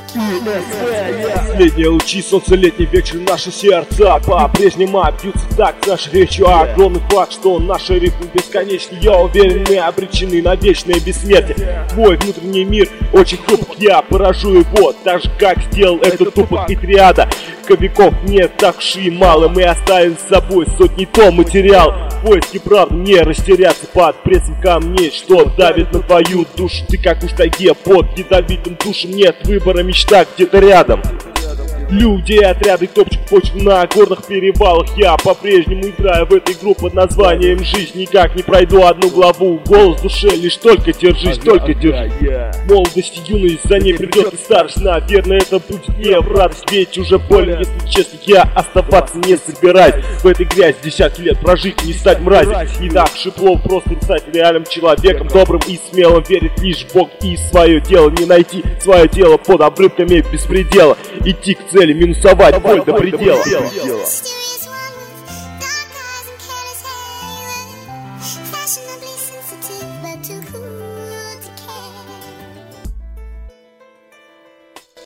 Последние лучи солнца, летний вечер, наши сердца по-прежнему бьются так с нашей речью. Огромный факт, что наши ритмы бесконечны. Я уверен, мы обречены на вечное бессмертие. Мой внутренний мир очень хрупок, я поражу его, так же как сделал этот тупок и триада. Веков нет так уж и мало, мы оставим с собой сотни тонн материала. В поиске правды не растеряться под прессом камней, что давит на твою душу. Ты как уж тайге под ядовитым душем, нет выбора, мечта где-то рядом. Люди и отряды топчут почву на горных перевалах. Я по-прежнему играю в эту игру под названием «Жизнь». Никак не пройду одну главу. Голос в душе лишь только держись, только держись. Молодость и юность, за ней придет и старость. Наверное, это будет не в радость. Ведь уже больно, если честно, я оставаться не собираюсь. В этой грязи десятки лет прожить, не стать мразью. Не так Шиплов просто не стать реальным человеком, добрым и смелым. Верит лишь в Бог и свое дело. Не найти свое дело под обрывками беспредела. Идти к цели, минусовать боль до предела. Fashionably sensitive but too cool.